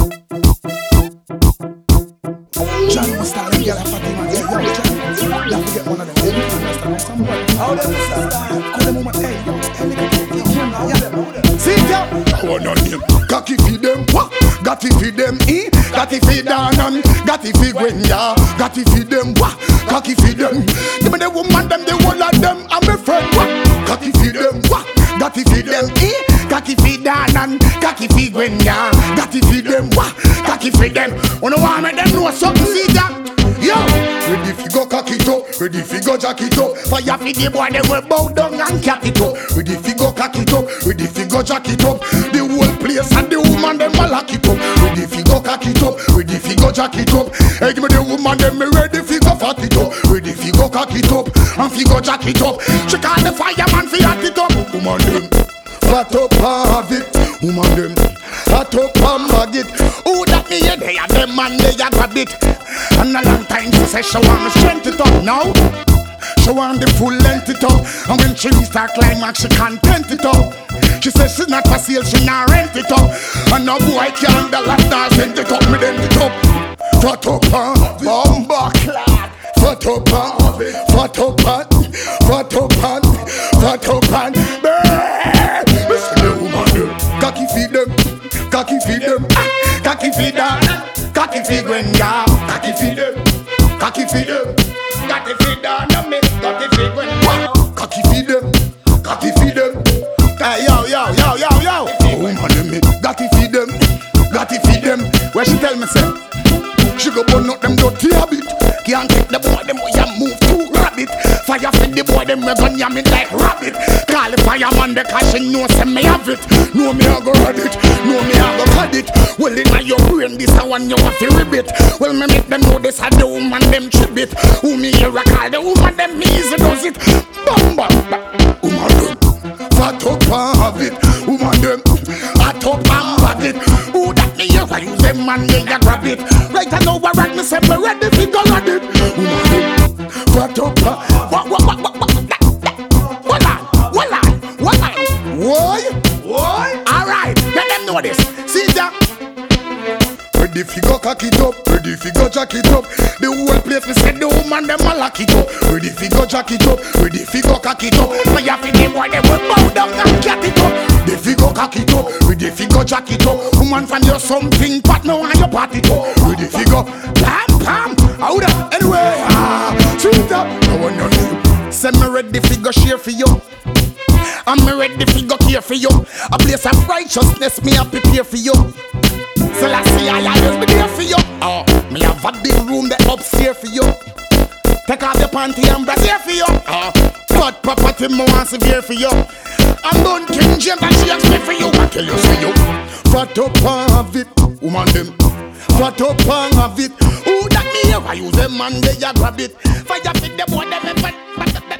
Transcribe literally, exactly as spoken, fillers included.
John must start them girl a fatty man. Yeah, yo, John. You have to get one of them. They need to understand somebody. How them start? Call them woman. Hey, yo, hey, nigga, yo, yeah. See ya. I wanna name. Cocky feed them. What? Got to feed them. Eh? Got to feed down and got to feed when ya. Got to feed them. What? Cocky feed them. Give me the woman them. The whole of them. I'm a friend. What? Cocky feed them. What? Got to feed them. Eh? Got to feed down and got to feed when ya. Got to feed them. What? Cocky feed them. You know why I make them know something. See that? Yo, ready fi go cock it up, ready fi go jack it up. Fire fi the boy, they will bow down and cat it up. Ready fi go cock it up, ready fi go jack it up. The whole place and the woman them a lock it up. Ready fi go cock it up, ready fi go jack it up. Hey, give me the woman them me ready fi go fat it up. Ready fi go cock it up and fi go jack it up. She call the fireman fi hot it up. Woman them fat up and have it. Woman them fat up and bag it. Who that me here? They are them man they a grab it. And a long time she say she want me strength it up now. She want the full length it up. And when she reach her climax she content it up. She says she's not for sale, she not rent it up. And no boy can't the last dance send it up, me dent it up. Fat up and bomba clad. Fat up and fat up and fat up and fat up and listen the woman them. Cocky feed them, cocky feed them, cocky feed them. Cocky feed when ya, cocky feed them, cocky feed them, cocky feed down on me, cocky feed when ya, cocky feed them, cocky feed them. Hey yo yo yo yo yo, woman me, cocky feed them, cocky feed them. Where she tell me say, she go burn out them dirty habit. Can't take the boy them way and move to rabbit. Fire feed the boy them we gun yam it like rabbit. Call the fireman because she know say me have it. Know me I go run it, know me I go cut it. Well in your brain this a one you have to ribbit. Well me make them know this a the woman them trip it. Who me here I call the woman them me easy does it. Bam bam bam. Woman them fat up and have it. Woman them hot up and bag it. Who that me here I use them man they a grab it. Right I know I right me say me ready fi go at it. Woman them fat up and what what what what what what on what on what on why why alright let them know this. See that? Ready fi go cock it up, ready fi go jack it up. The whole place me say the woman them a lock it up. Ready fi go jack it up, ready fi go cock it up. Fire fi the boy them will bow down and cat it up. Ready fi go cock it up, ready fi go jack it up. Woman from your something but now and you party it up. Ready fi go pam pam out of anyway. Ah, see that? I want your name. Say me ready fi go share for you. I'm ready fi go care for you. A place of righteousness me a prepare for you. So let's see I always be there for you. Oh, me have a big room that upstairs for you. Take off the panty and brassiere for you. Oh, but property me want severe for you. I'm done King James and she asked me for you. I tell you for you. Fat up and have it, woman them. Fat up and have it. Who that me here? I use them man they a grab it. Fire fit the boy them and